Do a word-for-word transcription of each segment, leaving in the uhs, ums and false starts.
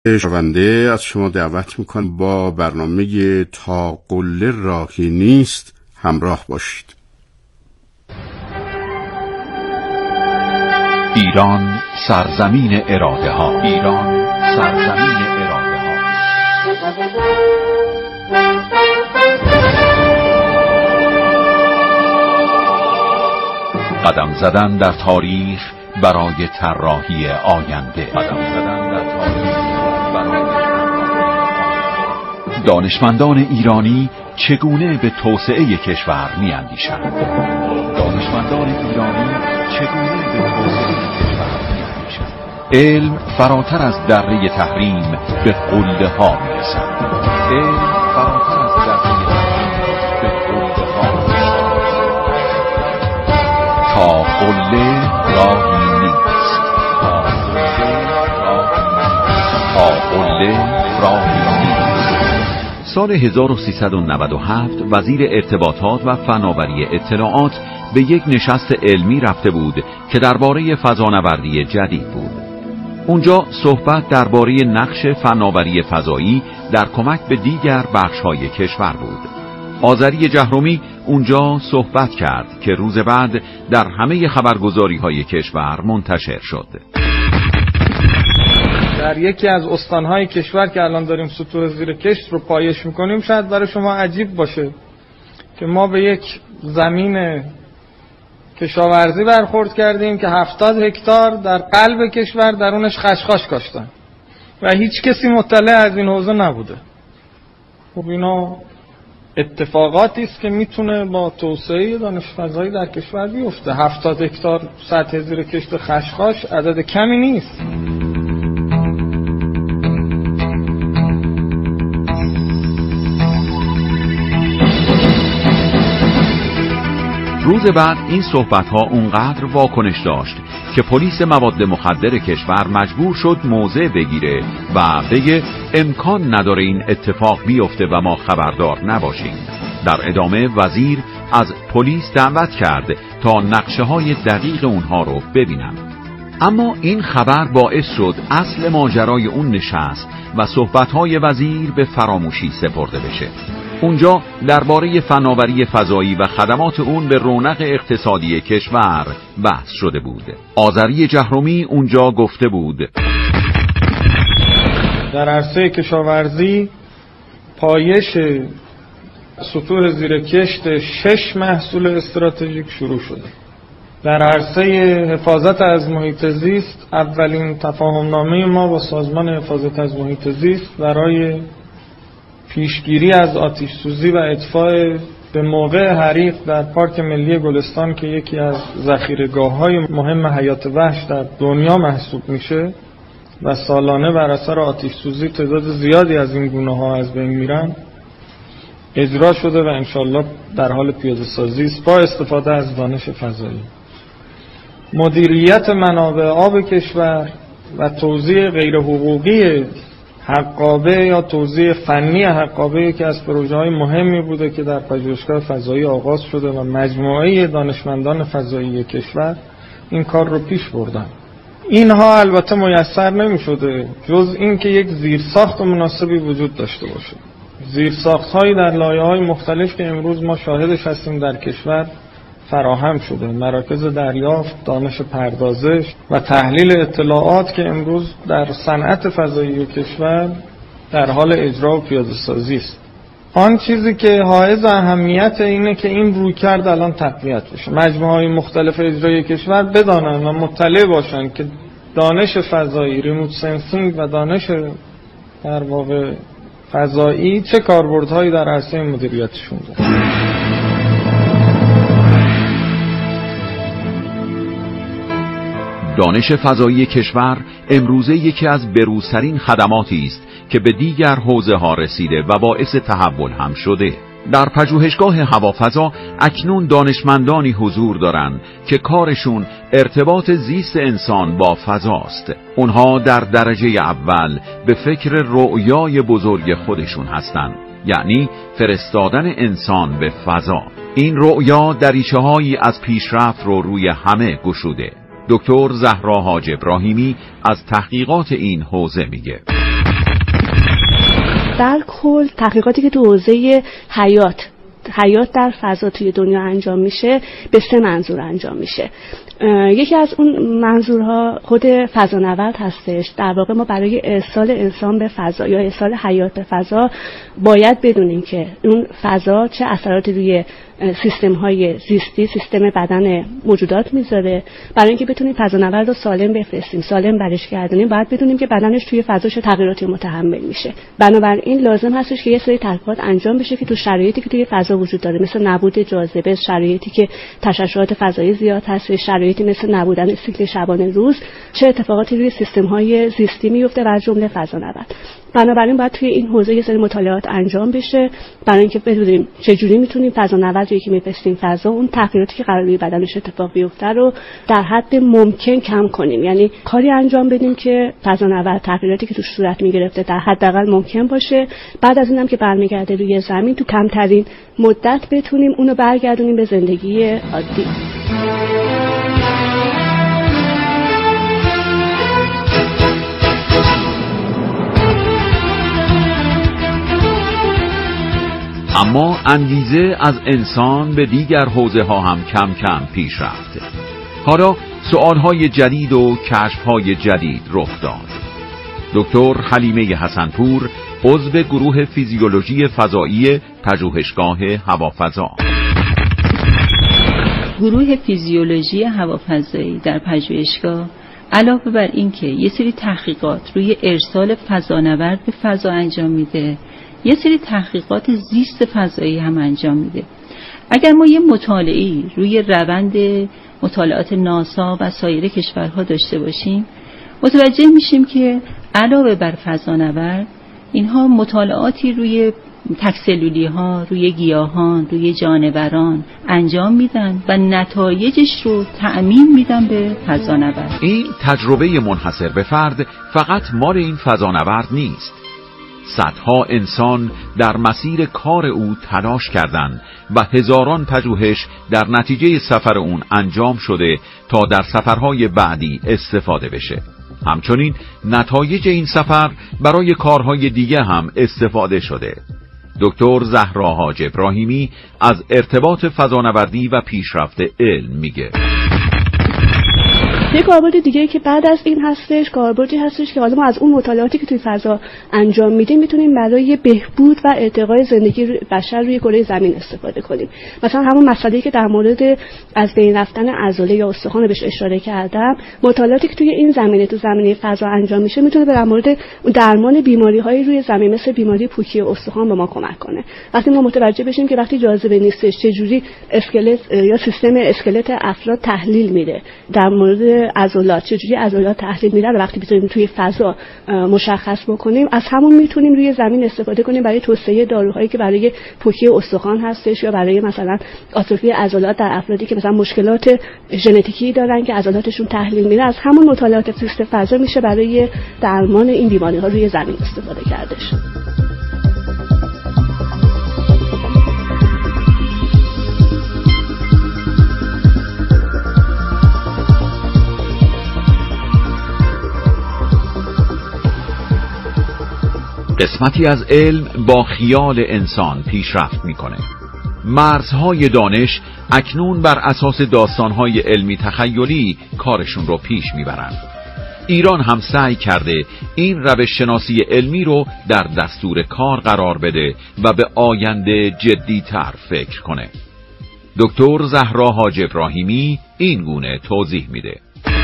شنونده از شما دعوت میکنم با برنامه تا قله راهی نیست همراه باشید. ایران سرزمین اراده ها، ایران سرزمین اراده ها. قدم زدن در تاریخ برای طراحی آینده. قدم زدن در تاریخ برای دانشمندان ایرانی چگونه به توسعه کشور می‌اندیشند؟ دانشمندان ایرانی چگونه به توسعه کشور می‌اندیشند؟ علم فراتر از دره تحریم به قله ها می‌رسد. علم فراتر از دره تحریم به قله ها می‌رسد. تا قله راهی نیست. تا قله راهی نیست. تا قله راهی نیست. سال هزار و سیصد و نود و هفت وزیر ارتباطات و فناوری اطلاعات به یک نشست علمی رفته بود که درباره فضانوردی جدید بود. اونجا صحبت درباره نقش فناوری فضایی در کمک به دیگر بخش‌های کشور بود. آذری جهرومی اونجا صحبت کرد که روز بعد در همه خبرگزاری‌های کشور منتشر شد. در یکی از استانهای کشور که الان داریم سطوح زیر کشت رو پایش میکنیم، شاید برای شما عجیب باشه که ما به یک زمین کشاورزی برخورد کردیم که هفتاد هکتار در قلب کشور درونش خشخاش کاشتن و هیچ کسی مطلع از این حوزه نبوده. خب اینا اتفاقاتی است که میتونه با توسعه دانش فضایی در کشور بیفته. هفتاد هکتار سطح زیر کشت خشخاش عدد کمی نیست. روز بعد این صحبت‌ها اونقدر واکنش داشت که پلیس مواد مخدر کشور مجبور شد موضع بگیره و بگه امکان نداره این اتفاق بیفته و ما خبردار نباشیم. در ادامه وزیر از پلیس دعوت کرد تا نقشه‌های دقیق اونها رو ببینن. اما این خبر باعث شد اصل ماجرای اون نشست و صحبت‌های وزیر به فراموشی سپرده بشه. اونجا درباره فناوری فضایی و خدمات اون به رونق اقتصادی کشور بحث شده بود. آذری جهرومی اونجا گفته بود در عرصه کشاورزی پایش سطوح زیر کشت شش محصول استراتژیک شروع شده. در عرصه حفاظت از محیط زیست اولین تفاهمنامه ما با سازمان حفاظت از محیط زیست برای پیشگیری از آتش سوزی و اطفاء به موقع حریق در پارک ملی گلستان که یکی از ذخیره‌گاه‌های مهم حیات وحش در دنیا محسوب میشه و سالانه بر اثر آتش سوزی تعداد زیادی از این گونه‌ها از بین میرن، اجرا شده و انشالله در حال پیاده سازی است با استفاده از دانش فضایی. مدیریت منابع آب کشور و توزیع غیر حقوقی حقابه یا توزیع فنی حقابه که از پروژه‌های مهمی بوده که در پژوهشگاه فضایی آغاز شده و مجموعه دانشمندان فضایی کشور این کار رو پیش بردن. اینها البته میسر نمی‌شده جز این که یک زیرساخت مناسبی وجود داشته باشه. زیرساخت‌هایی در لایه‌های مختلف که امروز ما شاهدش هستیم در کشور فراهم شده. مراکز دریافت، دانش پردازش و تحلیل اطلاعات که امروز در صنعت فضایی کشور در حال اجرا و پیاده سازی است. آن چیزی که حائز اهمیت اینه که این رویکرد الان تقویت بشه. مجموعه‌های مختلف اجرایی کشور بدانن و مطلع باشن که دانش فضایی، ریموت سنسینگ و دانش در واقع فضایی چه کاربردهایی در عرصه مدیریتشون داره. دانش فضایی کشور امروزه یکی از بروزترین خدماتی است که به دیگر حوزه ها رسیده و باعث تحول هم شده. در پژوهشگاه هوافضا اکنون دانشمندانی حضور دارند که کارشون ارتباط زیست انسان با فضاست. اونها در درجه اول به فکر رؤیای بزرگ خودشون هستند، یعنی فرستادن انسان به فضا. این رؤیا دریچه‌هایی از پیشرفت رو روی همه گشوده. دکتر زهرا حاج ابراهیمی از تحقیقات این حوزه میگه در کل تحقیقاتی که تو حوزه حیات حیات در فضا توی دنیا انجام میشه به سه منظور انجام میشه. یکی از اون منظورها خود فضانورد هستش. در واقع ما برای ارسال انسان به فضا یا ارسال حیات به فضا باید بدونیم که اون فضا چه اثراتی روی سیستم های زیستی، سیستم بدن موجودات میذاره. برای اینکه بتونیم فضانورد رو سالم بفرستیم، سالم برش گردونیم، باید بدونیم که بدنش توی فضا چه تغییراتی متحمل میشه. بنابراین لازم هستش که یه سری تحقیقات انجام بشه که تو شرایطی که توی فضا وجود داره، مثل نبود جاذبه، شرایطی که تشعشعات فضایی زیاد هست، شرایطی مثل نبودن سیکل شبانه روز، چه اتفاقاتی روی سیستم های زیستی میفته و از جمله فضانورد. بنابراین باید توی این حوزه یه سری مطالعات انجام بشه برای اینکه بدونیم چجوری میتونیم فضانورد رو که میفرستیم فضا اون تغییراتی که قرار روی بدنش اتفاق بیفته رو در حد ممکن کم کنیم. یعنی کاری انجام بدیم که فضانورد تغییراتی که توش صورت میگرفته در حداقل ممکن باشه. بعد از اینم که برمیگرده روی زمین تو کمترین مدت بتونیم اونو برگردونیم به زندگی عادی. اما انگیزه از انسان به دیگر حوزه ها هم کم کم پیش رفته. حالا سوال های جدید و کشف های جدید رخ داد. دکتر حلیمه حسن‌پور، عضو گروه فیزیولوژی فضایی پژوهشگاه هوافضا. گروه فیزیولوژی هوافضایی در پژوهشگاه علاوه بر این که یه سری تحقیقات روی ارسال فضانورد به فضا انجام میده، یه سری تحقیقات زیست فضایی هم انجام میده. اگر ما یه مطالعه‌ای روی روند مطالعات ناسا و سایر کشورها داشته باشیم، متوجه میشیم که علاوه بر فضانورد، اینها مطالعاتی روی تک‌سلولی ها، روی گیاهان، روی جانوران انجام میدن و نتایجش رو تأمین میدن به فضانورد. این تجربه منحصر به فرد فقط مال این فضانورد نیست. صدها انسان در مسیر کار او تلاش کردند و هزاران پژوهش در نتیجه سفر اون انجام شده تا در سفرهای بعدی استفاده بشه. همچنین نتایج این سفر برای کارهای دیگه هم استفاده شده. دکتر زهرا حاج ابراهیمی از ارتباط فضانوردی و پیشرفت علم میگه. یک کاربرد دیگه که بعد از این هستش، کاربردی هستش که حالا ما از اون مطالعاتی که توی فضا انجام میدیم میتونیم برای بهبود و ارتقای زندگی بشر روی کره زمین استفاده کنیم. مثلا همون مسئله‌ای که در مورد از بین رفتن عضله یا استخوان بهش اشاره کردم، مطالعاتی که توی این زمینه تو زمینه فضا انجام میشه میتونه در مورد درمان بیماری‌های روی زمین مثل بیماری پوکی استخوان به ما کمک کنه. وقتی ما متوجه بشیم که وقتی جاذبه نیستش چجوری اسکلت یا سیستم اسکلت افراد تحلیل میره، در مورد عضلات چجوری عضلات تحلیل میره، وقتی بتونیم توی فضا مشخص بکنیم، از همون میتونیم روی زمین استفاده کنیم برای توسعه داروهایی که برای پوکی استخوان هستش یا برای مثلا آتروفی عضلات در افرادی که مثلا مشکلات ژنتیکی دارن که عضلاتشون تحلیل میره. از همون مطالعات زیست فضا میشه برای درمان این بیماری‌ها روی زمین استفاده کردش. قسمتی از علم با خیال انسان پیشرفت میکنه. مرزهای دانش اکنون بر اساس داستانهای علمی تخیلی کارشون رو پیش میبرن. ایران هم سعی کرده این روش شناسی علمی رو در دستور کار قرار بده و به آینده جدی‌تر فکر کنه. دکتر زهرا حاج ابراهیمی این گونه توضیح میده.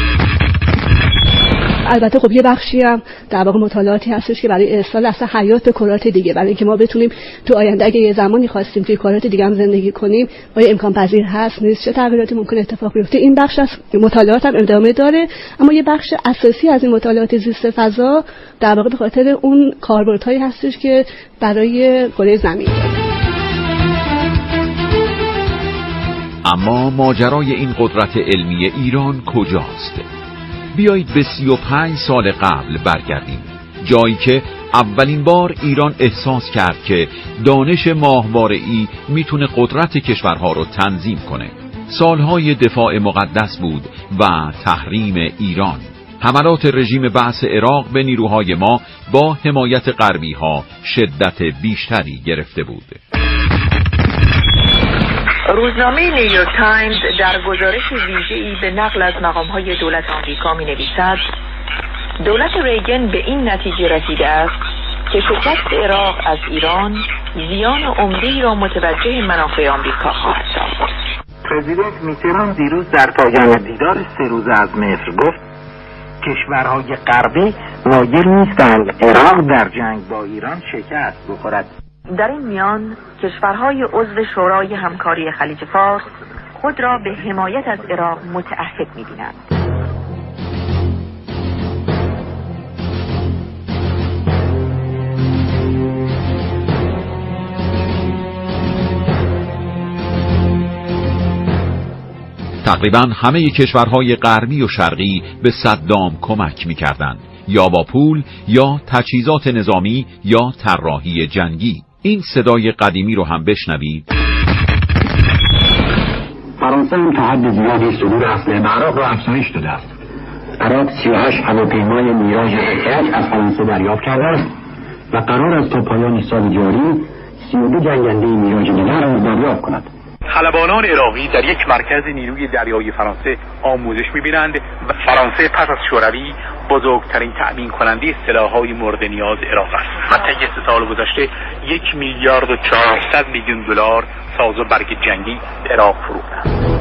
البته خب یه بخشی هم در واقع مطالعاتی هستش که برای ارسال اصلا حیات به کرات دیگه، برای اینکه ما بتونیم تو آینده اگه یه زمانی خواستیم توی کرات دیگه هم زندگی کنیم آیا امکان پذیر هست نیست، چه تغییراتی ممکن اتفاق بیفته. این بخش از مطالعات هم ادامه داره، اما یه بخش اساسی از این مطالعات زیست فضا در واقع به خاطر اون کاربردهایی هستش که برای کره زمین داره. اما ماجرای این قدرت علمی ایران کجاست؟ بیایید به سی و پنج سال قبل برگردیم، جایی که اولین بار ایران احساس کرد که دانش ماهواره‌ای میتونه قدرت کشورها رو تنظیم کنه. سالهای دفاع مقدس بود و تحریم ایران. حملات رژیم بعث عراق به نیروهای ما با حمایت غربی ها شدت بیشتری گرفته بود. روزنامه نیویورک تایمز در گزارش ویژه‌ای به نقل از مقام‌های دولت آمریکا می‌نویسد دولت ریگن به این نتیجه رسیده است که شکست عراق از ایران زیان عمده‌ای را متوجه منافع آمریکا خواهد ساخت. پرزیدنت میتران دیروز در پایان دیدار سه روزه از مصر گفت کشورهای غربی مایل نیستند عراق در جنگ با ایران شکست بخورد. در این میان کشورهای عضو شورای همکاری خلیج فارس خود را به حمایت از عراق متعهد می‌بینند. تقریبا همه کشورهای غربی و شرقی به صدام کمک می‌کردند، یا با پول یا تجهیزات نظامی یا طراحی جنگی. این صدای قدیمی رو هم بشنوید. فرانسه هم تا حد زیادی صدور اسلحه عراق را افزایش داده است. عراق سی و هشت هواپیمای میراژ یک از فرانسه دریافت کرده است و قرار است تا پایان سال جاری سی و دو جنگنده میراژ دیگر را دریافت کند. خلبانان عراقی در یک مرکز نیروی دریایی فرانسه آموزش می‌بینند و فرانسه پس از شوروی بزرگترین تأمین کننده سلاح‌های مورد نیاز عراق است و طی سه سال گذشته یک میلیارد و چهارصد میلیون دلار ساز و برگ جنگی عراق فروخته است.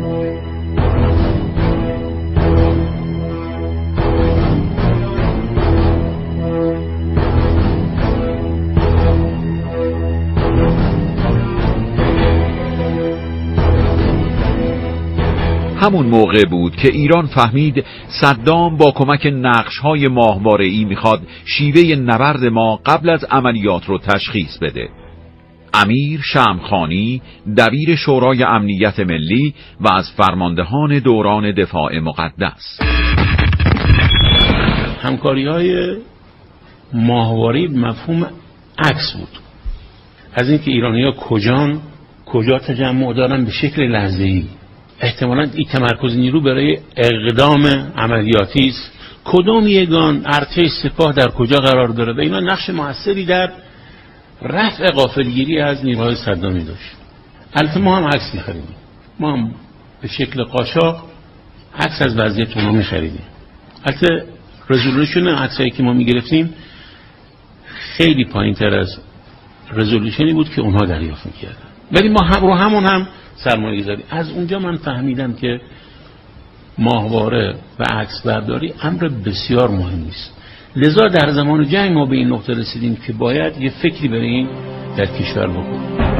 همون موقع بود که ایران فهمید صدام با کمک نقش‌های ماهواره‌ای میخواد شیوه نبرد ما قبل از عملیات رو تشخیص بده. امیر شمخانی دبیر شورای امنیت ملی و از فرماندهان دوران دفاع مقدس. همکاری‌های ماهواره‌ای مفهوم عکس بود از اینکه ایرانی‌ها کجان کجا تجمع دارن به شکل لحظه‌ای. احتمالاً این تمرکز نیرو برای اقدام عملیاتی است. کدام یگان ارتش سپاه در کجا قرار داره و اینا نقش موثری در رفع غافلگیری از نیروهای صدامی داشت. البته ما هم عکس می‌خریدیم. ما هم به شکل قاچاق عکس از وضعیت اونها می‌خریدیم. البته رزولوشن عکسایی که ما می‌گرفتیم خیلی پایین‌تر از رزولوشنی بود که اونها دریافت می‌کردن. ولی ما هم رو همون هم سرمایه گذاری. از اونجا من فهمیدم که ماهواره و عکس برداری امر بسیار مهمی است. لذا در زمان جنگ ما به این نقطه رسیدیم که باید یه فکری برای این در کشور بکنیم.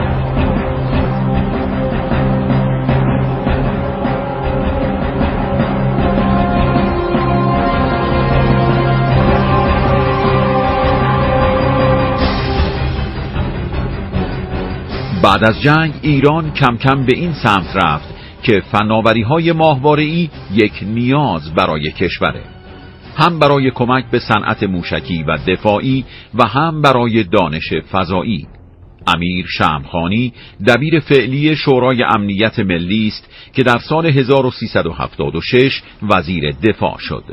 بعد از جنگ ایران کم کم به این سمت رفت که فناوری‌های ماهواره‌ای یک نیاز برای کشوره، هم برای کمک به صنعت موشکی و دفاعی و هم برای دانش فضایی. امیر شمخانی دبیر فعلی شورای امنیت ملی است که در سال هزار و سیصد و هفتاد و شش وزیر دفاع شد.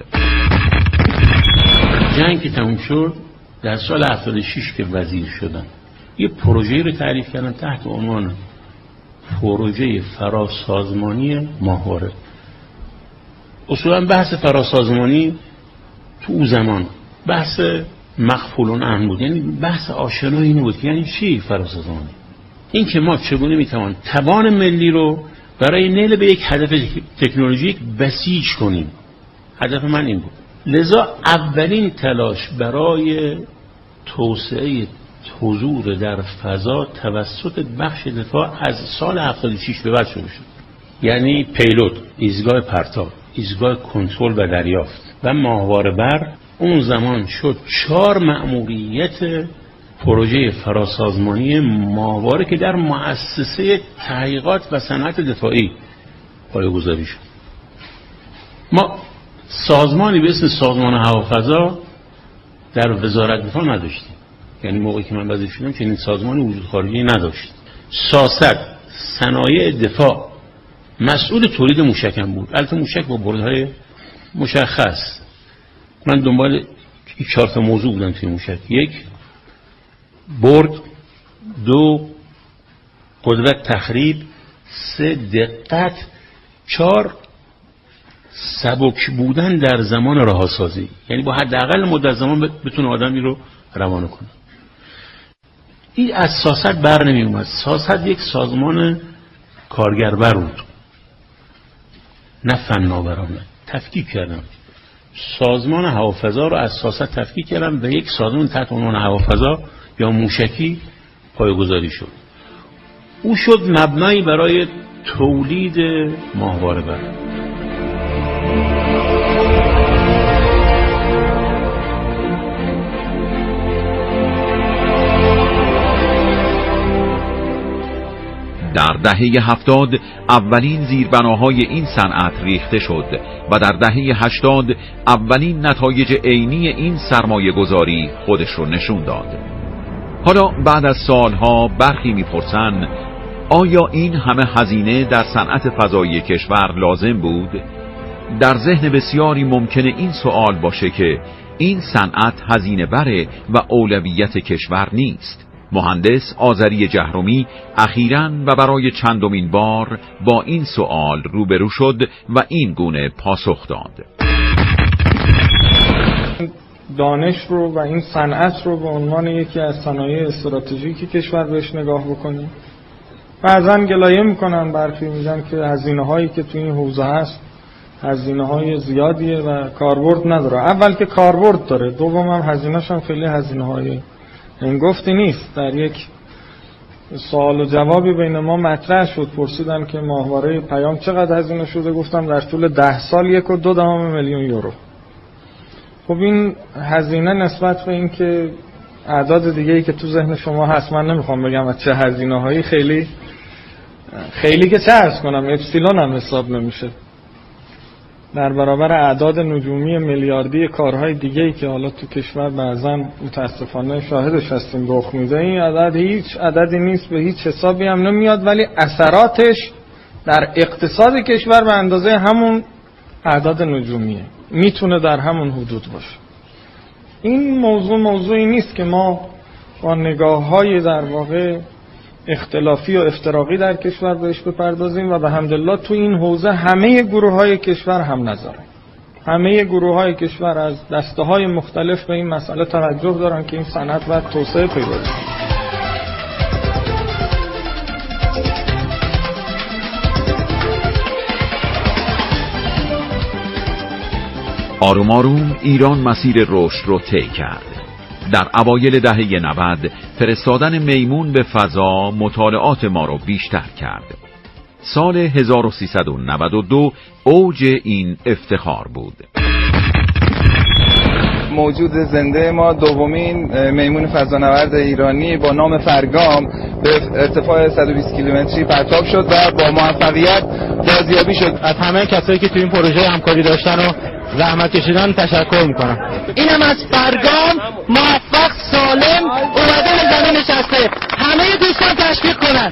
جنگ که تموم شد در سال هفتاد و شش که وزیر شدم یه پروژه رو تعریف کردن تحت عنوان پروژه فراسازمانی ماهواره. اصولا بحث فراسازمانی تو اون زمان بحث مخفولون امن بود، یعنی بحث آشنا این بود یعنی چی فراسازمانی؟ این که ما چگونه میتوان توان ملی رو برای نیل به یک هدف تکنولوژیک بسیج کنیم. هدف من این بود. لذا اولین تلاش برای توسعه حضور در فضا توسط بخش دفاع از سال هفتاد و شش به بعد شروع شد. یعنی پیلوت، ایستگاه پرتاب، ایستگاه کنترل و دریافت و ماهواره بر اون زمان شد چهار مأموریت پروژه فراسازمانی ماهواره که در مؤسسه تحقیقات و صنعت دفاعی پایه‌گذاری شد. ما سازمانی به اسم سازمان هوافضا در وزارت دفاع نداشتیم. یعنی موقعی که من وزیر شدم چنین سازمانی وجود خارجی نداشت. ساست صنایع دفاع مسئول تولید موشکم بود. البته موشک با بردهای مشخص من دنبال این چهار تا موضوع بودم توی موشک. یک، برد. دو، قدرت تخریب. سه، دقت. چهار، سبک بودن در زمان رهاسازی، یعنی با حداقل مدت زمان بتونه آدمی رو روانه کنه. این از سیاست بر نمی اومد. سیاست یک سازمان کارگربر بود، نه فناورانه. تفکیک کردم سازمان هوافضا رو از سیاست تفکیک کردم و یک سازمان تحت عنوان هوافضا یا موشکی پایه‌گذاری شد. او شد مبنایی برای تولید ماهواره بر. در دهه هفتاد اولین زیربناهای این صنعت ریخته شد و در دهه هشتاد اولین نتایج عینی این سرمایه گذاری خودش رو نشون داد. حالا بعد از سالها برخی میپرسن آیا این همه هزینه در صنعت فضایی کشور لازم بود؟ در ذهن بسیاری ممکنه این سوال باشه که این صنعت هزینه بره و اولویت کشور نیست. مهندس آذری جهرمی اخیراً و برای چندمین بار با این سوال روبرو شد و این گونه پاسخ داد. دانش رو و این صنعت رو به عنوان یکی از صنایع استراتژیکی کشور بهش نگاه بکنیم. بعضا گلایه میکنن، برخی میگن که هزینه هایی که توی این حوزه هست هزینه های زیادیه و کاربرد نداره. اول که کاربرد داره، دوم هم هزینه‌ش هم خیلی هزینه های این گفتی نیست. در یک سوال و جوابی بین ما مطرح شد، پرسیدن که ماهواره پیام چقدر هزینه شده، گفتم در طول ده سال یک و دو دهم میلیون یورو. خب این هزینه نسبت به این که اعداد دیگه‌ای که تو ذهن شما هست، من نمیخوام بگم از چه هزینه هایی، خیلی خیلی که چه عرض کنم اپسیلون هم حساب نمیشه در برابر اعداد نجومی میلیاردی کارهای دیگه‌ای که حالا تو کشور بعضا متاسفانه شاهدش هستیم رخ میده. این عدد هیچ عددی نیست، به هیچ حسابی هم نمیاد، ولی اثراتش در اقتصاد کشور به اندازه همون اعداد نجومیه، میتونه در همون حدود باشه. این موضوع موضوعی نیست که ما با نگاه‌های در واقع اختلافی و افتراقی در کشور بهش بپردازیم و به حمدالله تو این حوزه همه گروه‌های کشور هم نظره. همه گروه‌های کشور از دسته‌های مختلف به این مسئله توجه دارن که این صنعت باید توسعه پیدا کنه. آروم آروم ایران مسیر رشد رو طی کرد. در اوایل دهه نود فرستادن میمون به فضا مطالعات ما رو بیشتر کرد. سال هزار و سیصد و نود و دو اوج این افتخار بود. موجود زنده ما دومین میمون فضانورد ایرانی با نام فرگام به ارتفاع صد و بیست کیلومتری پرتاب شد و با موفقیت بازیابی شد. از همه کسایی که تو این پروژه همکاری داشتن و زحمت کشیدن تشکر میکنم. اینم از فرگام موفق سالم اومده به زمین نشسته. همه دوستان تشویق کنن.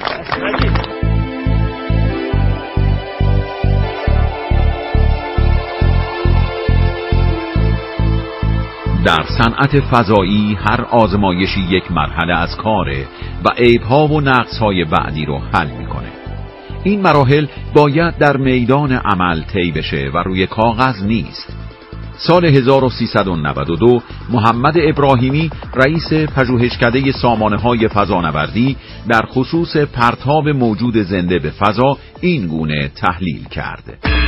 در صنعت فضایی هر آزمایشی یک مرحله از کاره و عیب‌ها و نقص‌های بعدی رو حل میکنه. این مراحل باید در میدان عمل طی بشه و روی کاغذ نیست. سال هزار و سیصد و نود و دو محمد ابراهیمی رئیس پژوهشکده سامانه‌های فضانوردی در خصوص پرتاب موجود زنده به فضا این گونه تحلیل کرد.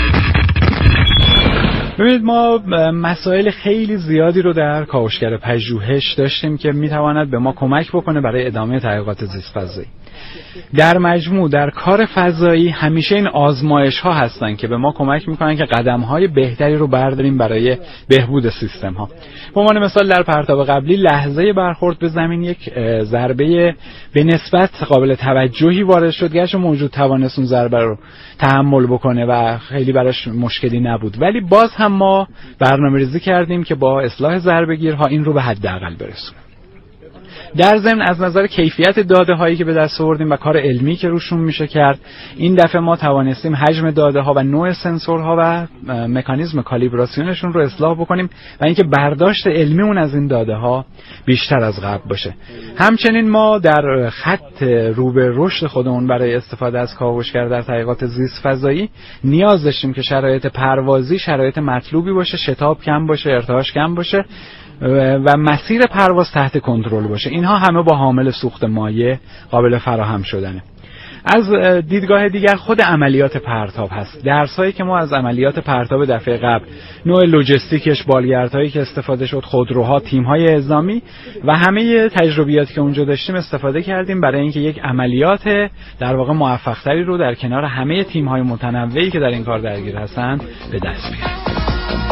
ببینید ما مسائل خیلی زیادی رو در کاوشگر پژوهش داشتیم که میتواند به ما کمک بکنه برای ادامه تحقیقات زیست فضایی. در مجموع در کار فضایی همیشه این آزمایش ها هستن که به ما کمک میکنن که قدم های بهتری رو برداریم برای بهبود سیستم ها. به عنوان مثال در پرتاب قبلی لحظه برخورد به زمین یک ضربه به نسبت قابل توجهی وارد شد، گرچه موجود توانست اون ضربه رو تحمل بکنه و خیلی براش مشکلی نبود، ولی باز هم ما برنامه‌ریزی کردیم که با اصلاح ضربه‌گیرها این رو به حداقل برسونیم. در ضمن از نظر کیفیت داده هایی که به دست آوردیم و کار علمی که روشون میشه کرد، این دفعه ما توانستیم حجم داده ها و نوع سنسورها و مکانیزم کالیبراسیونشون رو اصلاح بکنیم و اینکه برداشت علمیمون از این داده ها بیشتر از قبل باشه. همچنین ما در خط رو به رشد خودمون برای استفاده از کاوشگر در تحقیقات زیست فضایی نیاز داشتیم که شرایط پروازی شرایط مطلوبی باشه، شتاب کم باشه، ارتعاش کم باشه و مسیر پرواز تحت کنترل باشه. اینها همه با حامل سوخت مایع قابل فراهم شدنه. از دیدگاه دیگر خود عملیات پرتاب هست. درسایی که ما از عملیات پرتاب دفعه قبل، نوع لوجستیکش، بالگردهایی که استفاده شد، خودروها، تیم‌های اعزامی و همه تجربیاتی که اونجا داشتیم استفاده کردیم برای اینکه یک عملیات در واقع موفق‌تری رو در کنار همه تیم‌های متنوعی که در این کار درگیر هستن به دست بیاریم.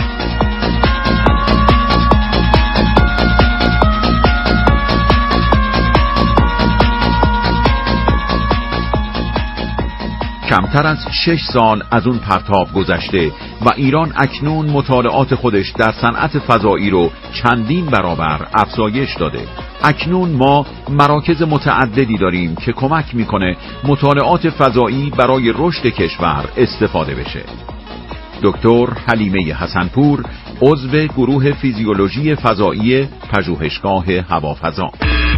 کمتر از شش سال از اون پرتاب گذشته و ایران اکنون مطالعات خودش در صنعت فضایی رو چندین برابر افزایش داده. اکنون ما مراکز متعددی داریم که کمک میکنه مطالعات فضایی برای رشد کشور استفاده بشه. دکتر حلیمه حسنپور، عضو گروه فیزیولوژی فضایی پژوهشگاه هوافضا.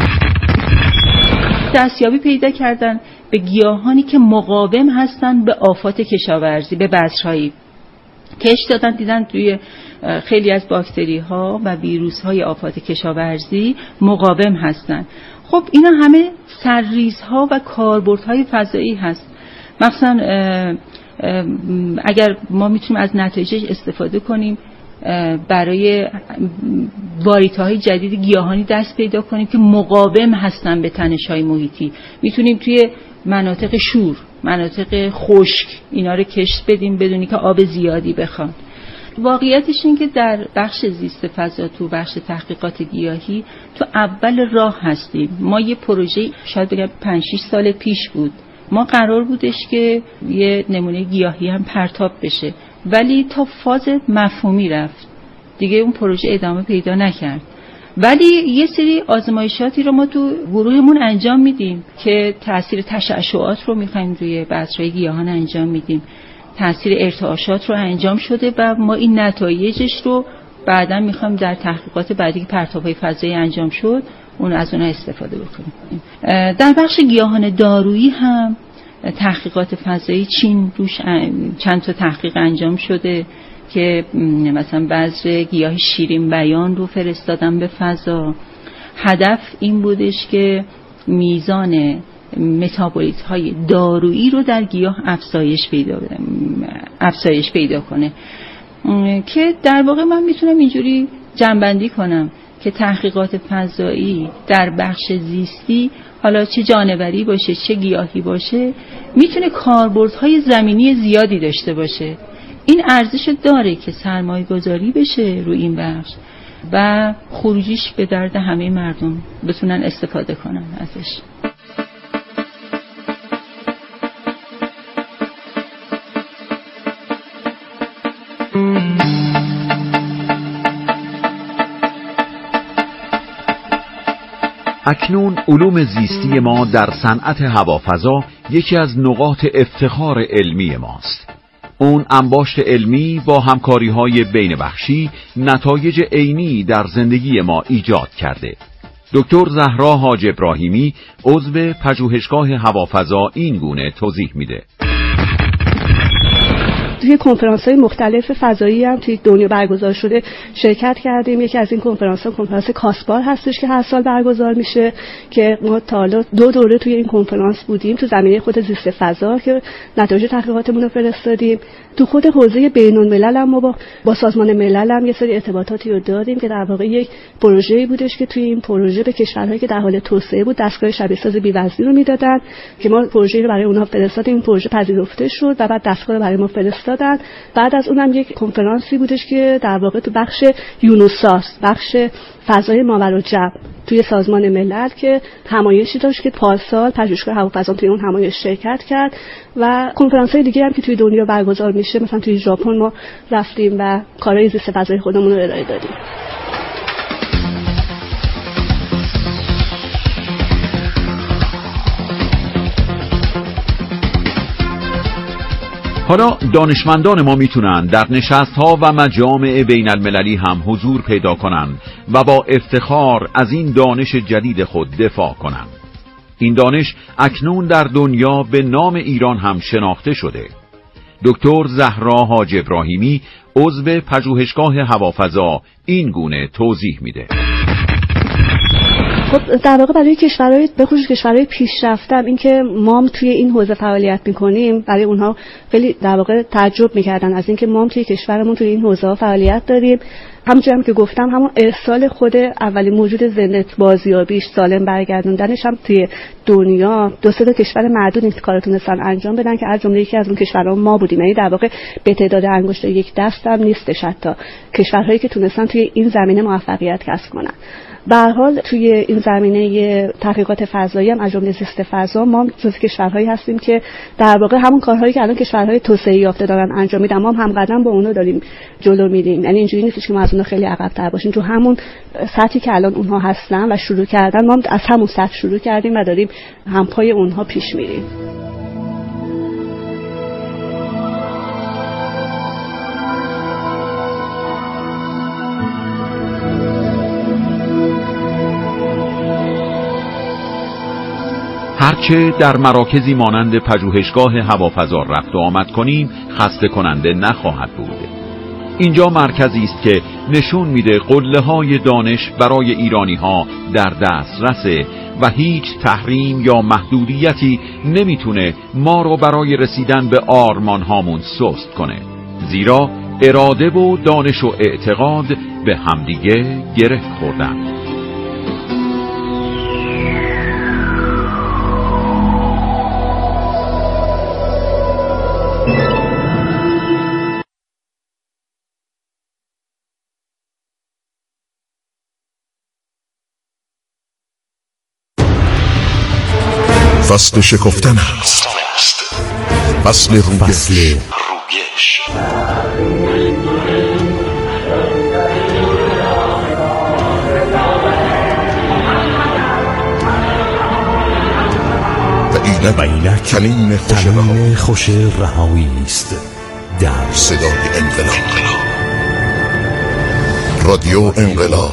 دستیابی پیدا کردن به گیاهانی که مقاوم هستن به آفات کشاورزی، به بذرهایی کش دادن، دیدن توی خیلی از باکتری ها و ویروس های آفات کشاورزی مقاوم هستن. خب اینا همه سرریزها و کاربردهای فضایی هست. مثلا اگر ما میتونیم از نتایجش استفاده کنیم برای واریته‌های جدید گیاهانی دست پیدا کنیم که مقاوم هستن به تنش‌های محیطی. میتونیم توی مناطق شور، مناطق خشک اینا رو کشت بدیم بدونی که آب زیادی بخوان. واقعیتش این که در بخش زیست فضا، تو بخش تحقیقات گیاهی تو اول راه هستیم. ما یه پروژه شاید بگم پنج شش سال پیش بود، ما قرار بودش که یه نمونه گیاهی هم پرتاب بشه، ولی تا فاز مفهومی رفت دیگه اون پروژه ادامه پیدا نکرد. ولی یه سری آزمایشاتی رو ما تو گروهمون انجام میدیم که تاثیر تشعشعات رو میخوایم روی بذرهای گیاهان انجام میدیم، تاثیر ارتعاشات رو انجام شده و ما این نتایجش رو بعدا میخوایم در تحقیقات بعدی که پرتاب‌های فضایی انجام شد اون از اونها استفاده بکنیم. در بخش گیاهان دارویی هم تحقیقات فضایی چین روش چند تا تحقیق انجام شده که مثلا بذر گیاه شیرین بیان رو فرستادن به فضا. هدف این بودش که میزان متابولیت های دارویی رو در گیاه افزایش پیدا افزایش پیدا کنه، که در واقع من میتونم اینجوری جمع‌بندی کنم که تحقیقات فضایی در بخش زیستی، حالا چه جانوری باشه چه گیاهی باشه، میتونه کاربردهای زمینی زیادی داشته باشه. این ارزش داره که سرمایه گذاری بشه روی این بخش و خروجیش به درد همه مردم بتونن استفاده کنن ازش. اکنون علوم زیستی ما در صنعت هوافضا یکی از نقاط افتخار علمی ماست. اون انباشت علمی با همکاری‌های بین بخشی نتایج عینی در زندگی ما ایجاد کرده. دکتر زهرا حاج ابراهیمی، عضو پژوهشگاه هوافضا، این گونه توضیح میده. توی کنفرانس‌های مختلف فضایی هم توی دنیا برگزار شده شرکت کردیم. یکی از این کنفرانس‌ها کنفرانس کاسبار هستش که هر سال برگزار میشه که ما تا حالا دو دوره توی این کنفرانس بودیم تو زمینه خود زیست فضا که نتایج تحقیقاتمون رو فرستادیم. تو خود حوزه بین‌الملل هم ما با, با سازمان ملل هم یه سری ارتباطاتی رو دادیم که در واقع یک پروژه‌ای بودش که توی این پروژه به کشورهایی که در حال توسعه بود دستگاه شبیه ساز بی‌وزنی رو میدادن که ما پروژه‌ای رو برای اونها فرستادیم. این پروژه پذیرفته شد و بعد دستگاه رو برای ما فرستادن. بعد از اونم یک کنفرانسی بودش که در واقع تو بخش یونوساس، بخش فضای ماوراءالجبر توی سازمان ملل که همایشی داشت که پارسال پژوهشگاه هوافضا توی اون همایش شرکت کرد و کنفرانس‌های دیگه هم که توی دنیا برگزار میشه، مثلا توی ژاپن ما رفتیم و کارهای زیست فضای خودمون رو ارائه دادیم. حالا دانشمندان ما میتونن در نشست‌ها و مجامع بین المللی هم حضور پیدا کنن و با افتخار از این دانش جدید خود دفاع کنن. این دانش اکنون در دنیا به نام ایران هم شناخته شده. دکتر زهرا حاج ابراهیمی عضو پژوهشگاه هوافضا این گونه توضیح میده. خب در واقع برای کشورهای به خصوص کشورهای پیشرفته اینکه ما توی این حوزه فعالیت میکنیم، برای اونها خیلی در واقع تعجب میکردن از اینکه ما توی کشورمون توی این حوزه فعالیت داریم. همونجوری هم که گفتم همون ارسال خود اولین موجود زنده بازیابیش، سالم برگردوندنش هم توی دنیا دو سه تا کشور معدود این کارو تونستن انجام بدن که از جمله یکی از اون کشورها ما بودیم. یعنی در واقع به تعداد انگشت یک دست هم نیستش حتی کشورهایی که تونستن توی این زمینه موفقیت کسب کنن. به هر حال توی این زمینه تحقیقات فضایی هم از جمله زیست فضا ما جزو کشورهایی هستیم که در واقع همون کارهایی که الان کشورهای توسعه یافته دارن انجام میدن ما هم همقدم با اونا داریم جلو میریم. یعنی اینجوری نیست که ما از اونها خیلی عقب‌تر باشیم. تو همون سطحی که الان اونها هستن و شروع کردن ما از همون سطح شروع کردیم و داریم همپای اونها پیش میریم. هرچه در مراکزی مانند پژوهشگاه هوافضا رفت و آمد کنیم خسته کننده نخواهد بود. اینجا مرکزی است که نشون میده قله‌های دانش برای ایرانی‌ها در دسترسه و هیچ تحریم یا محدودیتی نمیتونه ما رو برای رسیدن به آرمان‌هامون سست کنه، زیرا اراده و دانش و اعتقاد به همدیگه گره خوردن. فصل شکفتن است، فصل رویش، و اینک کلین خوش رهایی است در صدای انقلاب. رادیو انقلاب.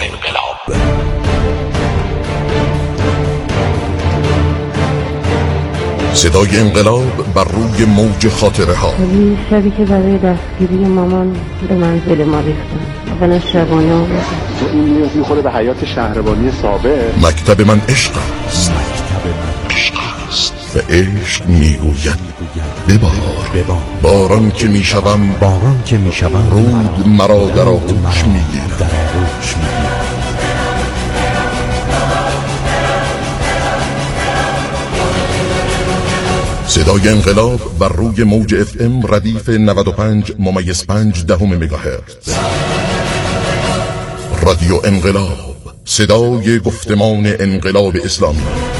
صدای انقلاب بر روی موج خاطره ها. شبی که برای دستگیری مامان به منزل ما ریختن و نه شبانه آمدن. تو این نیاز میخوره به حیات شهربانی سابق. مکتب من عشق است. مکتب من عشق است. و عشق میگوید ببار باران که میشوم، باران که میشوم رود مرا در آغوش میگیرد، در آغوش میگیرد. صدای انقلاب بر روی موج اف ام ردیف نود و پنج ممیز پنج دهم مگاهرتز. رادیو انقلاب، صدای گفتمان انقلاب اسلامی.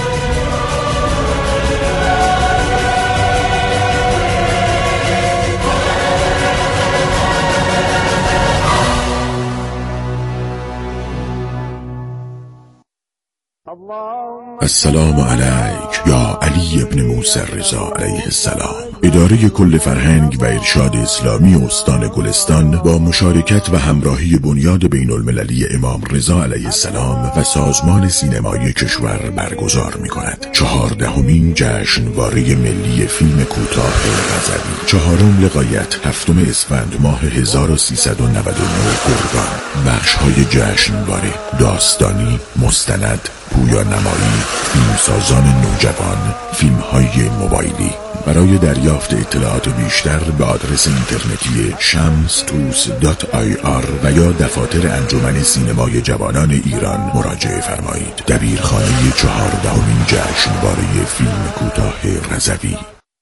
السلام علیک یا علی ابن موسی رضا علیه السلام. اداره کل فرهنگ و ارشاد اسلامی استان گلستان با مشارکت و همراهی بنیاد بین المللی امام رضا علیه السلام و سازمان سینمای کشور برگزار می کند چهاردهمین جشنواره ملی فیلم کوتاه رضوی. چهارم لقایت هفتم اسفند ماه هزار و سیصد و نود و نه گردان. بخش های جشنواره: داستانی، مستند، پویانمایی، فیلمسازان نوجوان، فیلم های موبایلی. برای دریافت اطلاعات بیشتر به آدرس اینترنتی شمس توس دات آی آر و یا دفاتر انجمن سینمای جوانان ایران مراجعه فرمایید. دبیرخانه چهاردهمین جشنواره فیلم کوتاه رضوی.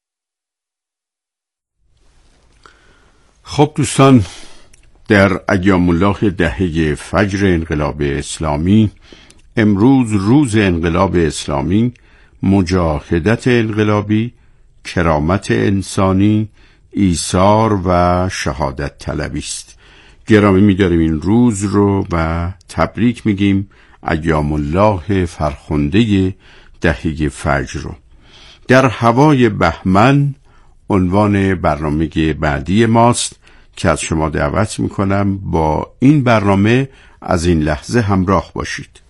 خب دوستان، در ایام الله دهه فجر انقلاب اسلامی، امروز روز انقلاب اسلامی، مجاهدت انقلابی، کرامت انسانی، ایثار و شهادت طلبی است. گرامی می‌داریم این روز رو و تبریک میگیم ایام الله فرخنده دهه فجر رو. در هوای بهمن عنوان برنامه بعدی ماست که از شما دعوت میکنم با این برنامه از این لحظه همراه باشید.